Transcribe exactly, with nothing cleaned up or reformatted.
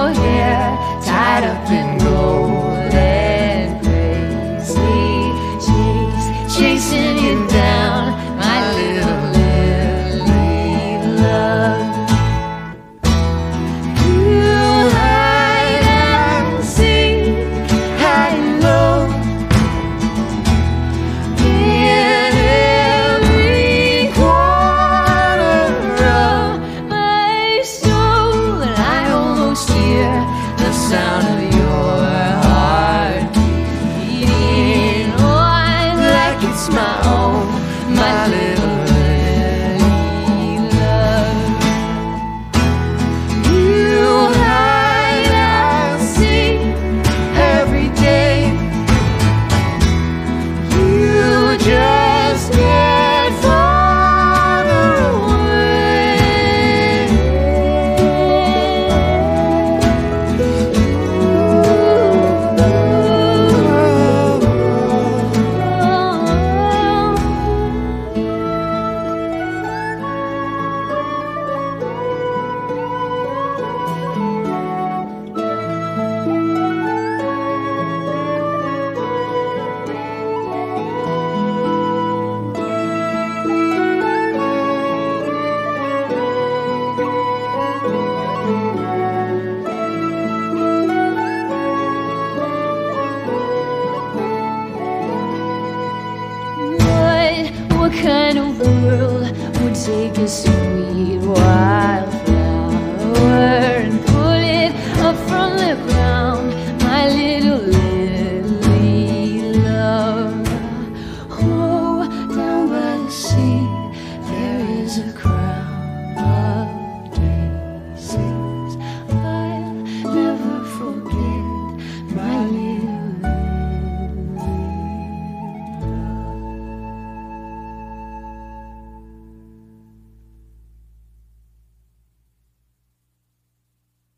your hair tied up in gold and crazy chase, chasing you down, my little lily love. You hide and seek, I know, in every corner of my soul, and I almost hear the sound of your heart beating on like it's my own, my little lily love. You hide and seek every day. You just get farther away. What, what kind of world would take us to